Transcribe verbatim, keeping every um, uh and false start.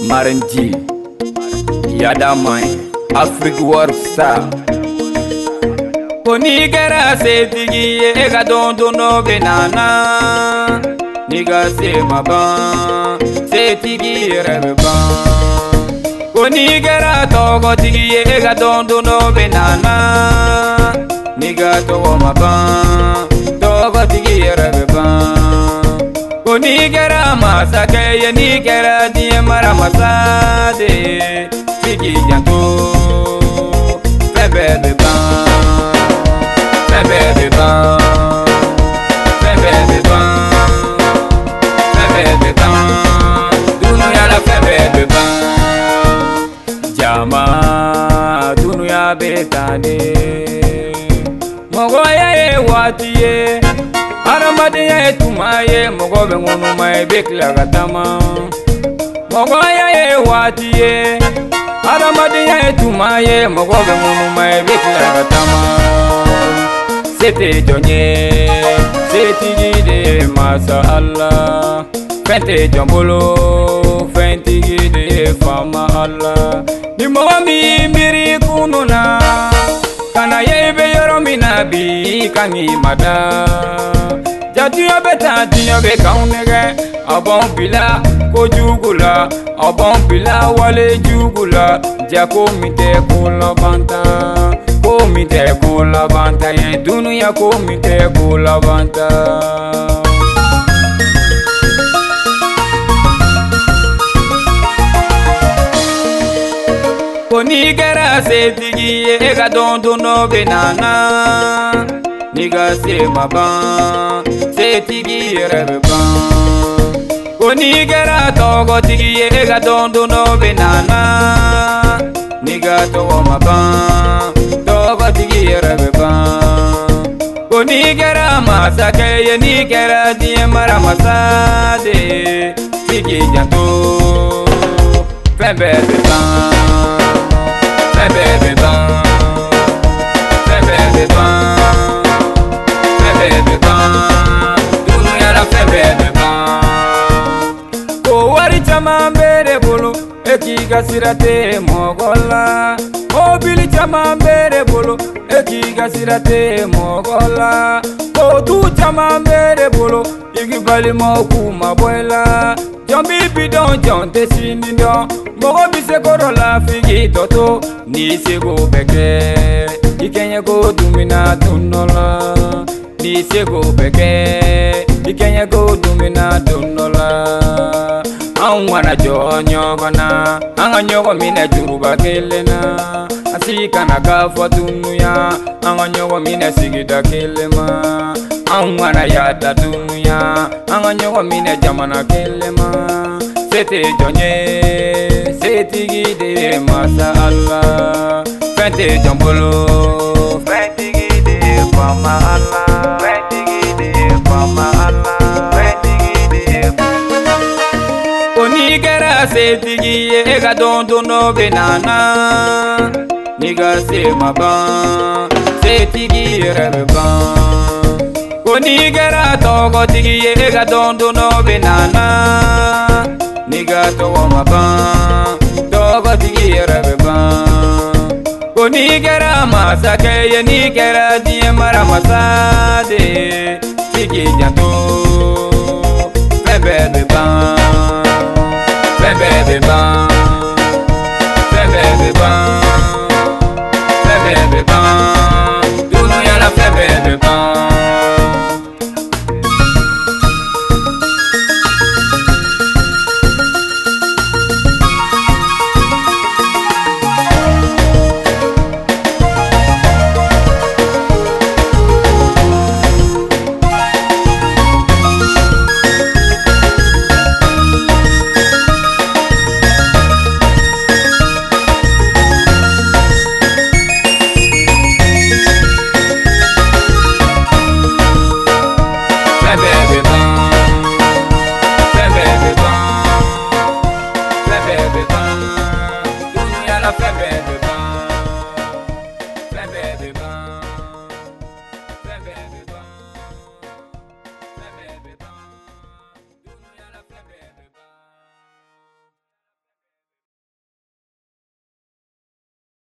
Maranji Yada Mine Africa World Star Koni kera setigi ega dondo no benana Niga se maban setigi reba Koni kera togo tigi ega dondo no benana Niga togo maban togo tigi reba Koni kera masake ye ni kera di mara masade tigi janto febe de ban febe de ban febe de ban febe de ban dunuya la febe de ban jama dunuya betane mogo ye wati ye aramade ye tumaye mogo be ngunu mai bekla gatama mogo ye wati ye aramade ye tumaye mogo be ngunu mai bekla gatama Sete jonye seti gide masa Allah fente jombolo fente gide fama Allah ni momi miri kununa kana yebe yoromina bi kani mada jatiyo beta tiyo be kaunege abon bila ko jugula abon bila wale jugula jako mite kula banta ko mite kula banta ye dunuya ko mite kula banta Koni kera setigi ega dondo no benana Niga se maban setigi reba Koni kera togo tigi ega dondo no benana Niga togo maban togo tigi reba Koni kera masake ye ni kera di mara masade tigi janto febe de ban febe de ban febe de ban febe de ban dunuya la febe de ban ko wari chama mbere bolo eki gasirate mogola o bili chama mbere bolo eki gasirate mogola o tu chama mbere bolo igi bali mo kuma boila Jombi bidon jonte sindion Mogo bise korola figi toto Ni sego beke Ikenye go dumina dunola Ni sego beke Ikenye go dumina dunola Anwana jo nyogona Anga nyogo mine juruba kelena Asika na kafa dunuya Anga nyogo mine sigida kelema Anwana yada dunuya Anga nyogo mine jamana kelema Sete jonye Sete gide masa Allah Fente jombolo Fente gide fama Allah Fente gide fama Allah Fente gide Koni kera sete gide ega dondo no benana Niga se maban Sete gide reban Koni kera togo tigi ega dondo no benana Niga togo maban togo tigi reban Koni kera masake ye ni kera di mara masade tigi janto febe de ban febe de ban